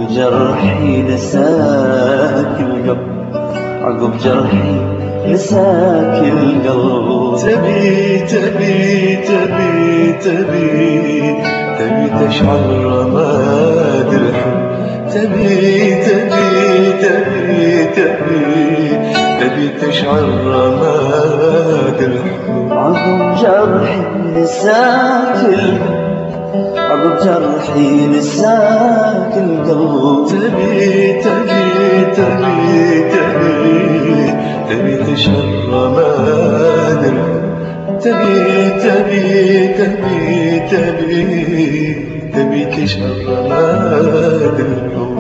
جرحي لساك القلب، عقب جرحي لساك القلب. تبي تبي تبي تبي تبي تشعل رماد الحب، تبي تبي تبي تبي تبي تشعل رماد الحب. عقب جرحي لساك القلب، عقب جرحي لساك القلب. تبي تبي تبي تبي تبي تشعل رماد الحب، تبي تبي تبي تبي تبي تشعل رماد الحب.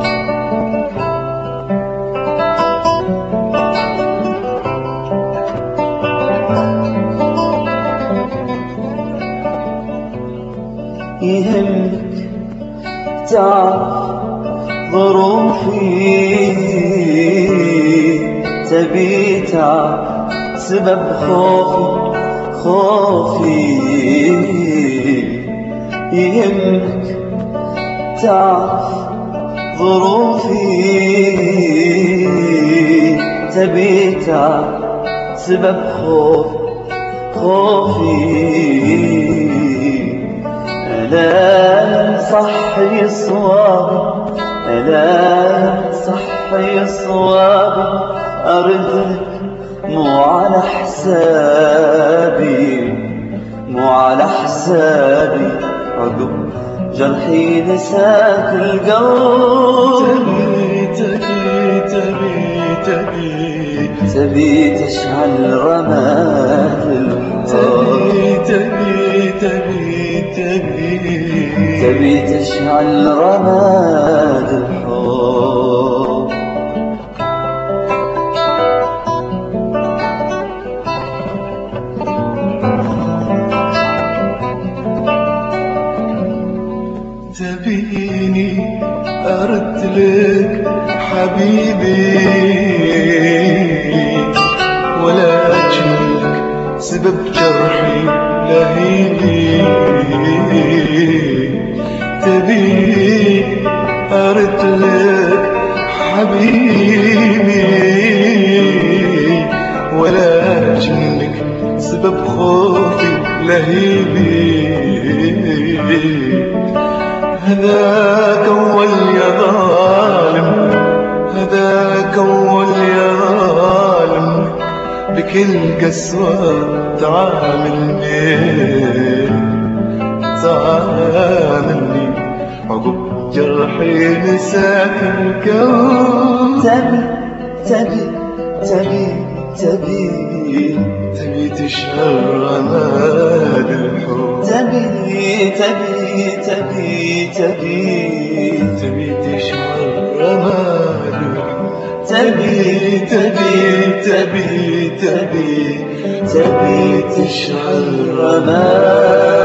يهمك تعرف ظروفي، تبي تعرف سبب خوفي. يهمك تعرف ظروفي، تبي تعرف سبب خوفي. ألا صحي صوابي، ألا صحي صوابي، أردك مو على حسابي، مو على حسابي. عقب جرحي لساك القلب. تبي تبي تبي تبي تشعل رماد الحب، تبي تبي تبي تبي تشعل رماد الحب. تبيني أردلك حبيبي، ولا أجلك سبب جرحي لهيبي. تبيني أردلك حبيبي، ولا أجلك سبب خوفي لهيبي. هذاك أول يا ظالم، هذاك أول يا ظالم، بكل قسوة تعاملني، تعاملني. عقب جرحي نساك القلب. تبي تبي تبي تبي تشعل رماد الحب، تبي تبي تبي تبي تبي تشعل رماد الحب. تبي تبي تبي تبي تبي تشعل رماد